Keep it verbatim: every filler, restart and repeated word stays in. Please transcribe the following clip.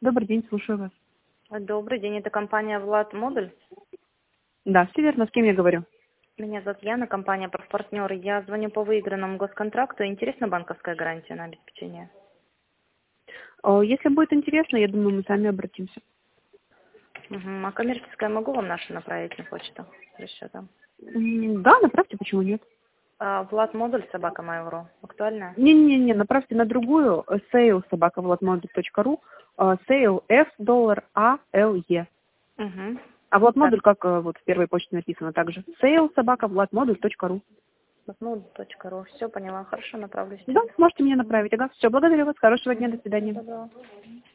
Добрый день, слушаю вас. Добрый день, это компания Влад Модуль. Да, все верно, с кем я говорю? Меня зовут Яна, компания «Профпартнеры». Я звоню по выигранному госконтракту. Интересна банковская гарантия на обеспечение? О, Если будет интересно, я думаю, мы сами обратимся. Угу. А коммерческая могу вам нашу направить на почту с расчетом? М, Да, направьте, почему нет? А, Влад Модуль, собака Mail.ru. Актуальная? Не-не-не, направьте на другую, э, sales собака владмодуль точка ру, э, sale F доллар A L E. Угу. А Так, владмодуль, как э, вот в первой почте написано также, sale собака владмодуль точка ру. модуль точка ру. Все поняла. Хорошо, направлю Да, сейчас. можете мне направить. Ага, все, благодарю вас, хорошего дня, до свидания. Да-да.